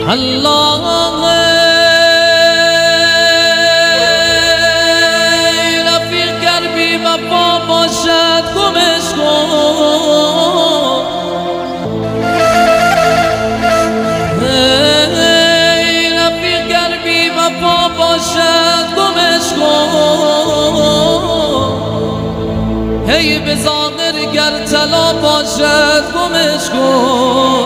الله رفیق گر بی وفا باشد گمش کن، رفیق گر بی وفا باشد گمش کن، هی به ظاهر گر طلا باشد گمش کن.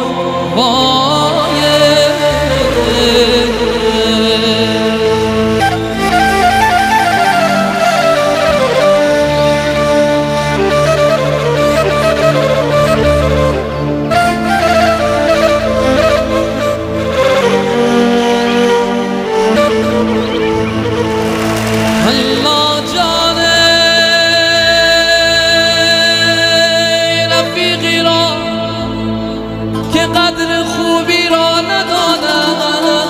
قدر خوبی را ندانم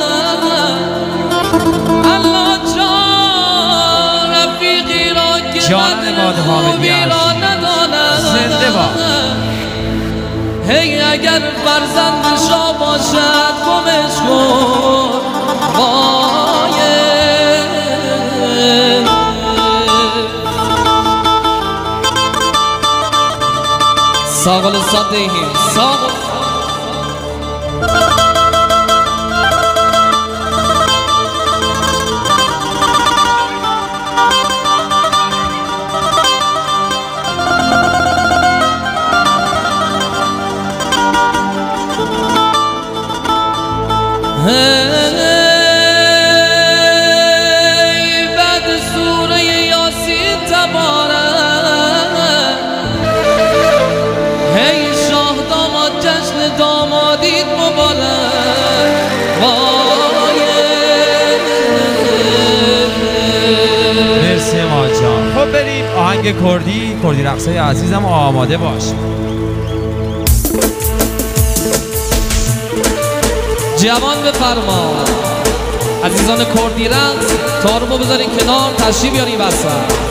الله جان، رفیقی را که قدر خوبی را ندانم زنده با. هی اگر فرزند شاه باشد گمش کن. ساغل صدیه ساغل بعد سوره یاسین تبارک، هی شاه داماد جشن دامادید مبارک. مرسی ما جان. خب بریم آهنگ کردی رقصای عزیزم آماده باش. جوان بفرما عزیزان کردی رقص، تارمو بذارین کنار، تشریف بیارین وسط.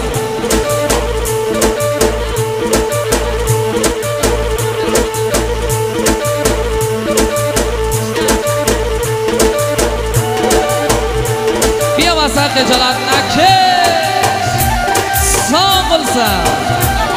بیا وسط خجالت نکش. ساقل سر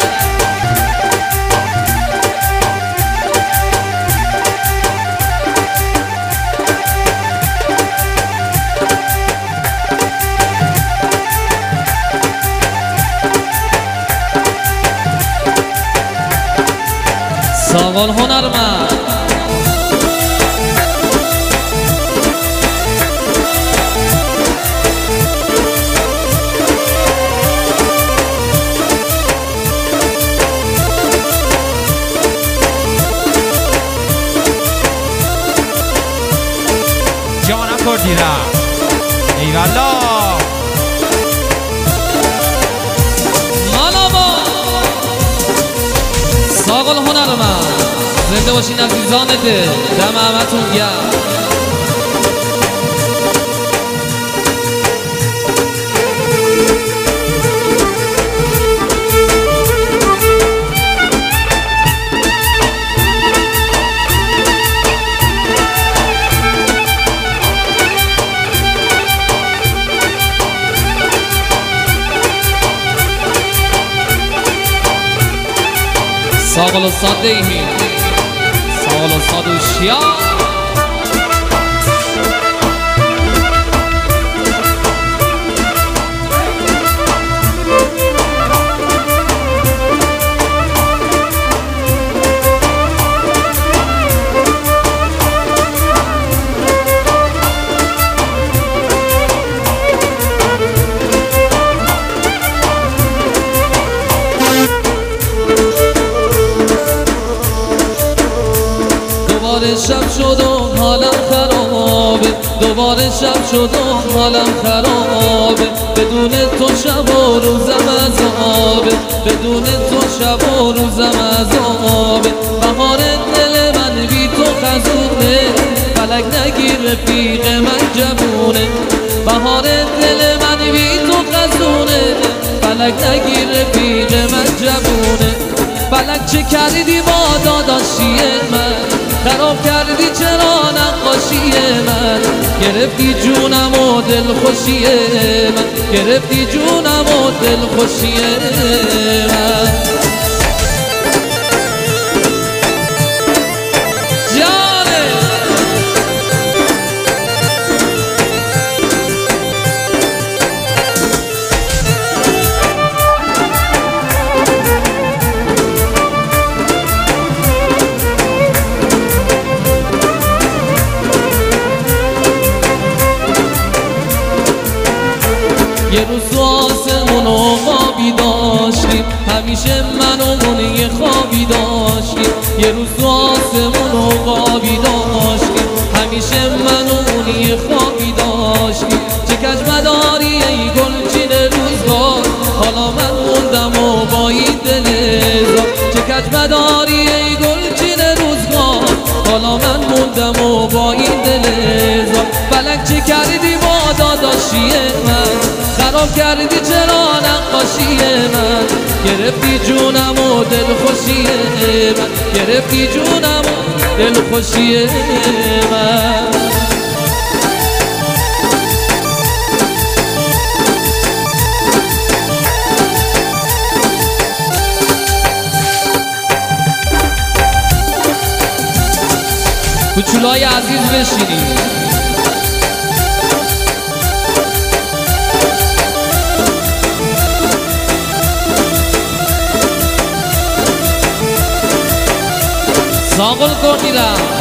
ساغل هنرمند. جوانم کردی رقص ایوالا ساغل هنرمند. زنده باشین عزیزان دل، دم همتون گرم. ساغل صدیه ساغل صدوشیا. شب شد و حالم خرابه، دوباره شب شد و حالم خرابه، بدون تو شب و روزم عذابه، بدون تو شب و روزم عذابه. بهار دل من بی تو خزونه، فلک نگیر رفیق من جوونه. بهار دل من بی تو خزونه، فلک نگیر رفیق من جوونه. فلک چه کردی با داداشی من، خراب کردی چرا نقاشی من. گرفتی جونم و دلخوشی من، گرفتی جونم و دلخوشی من. یه روز تو آسمون و خوابی داشتیم، همیشه من و یه خوابی داشتیم. یه روز تو آسمون و خوابی داشتیم، همیشه من و یه خوابی داشتیم. چه کج مداری ای گلچین روزگار، حالا من موندم و با این دل زار. چه کج مداری ای گلچین روزگار، حالا من موندم و با این دل زار. فلک چه کردی با داداشی من، خراب کردی چرا نقاشی من. گرفتی جونم و دلخوشی من، گرفتی جونم و دلخوشی من. کوچولای عزیز بشینید. ساقل کردیرم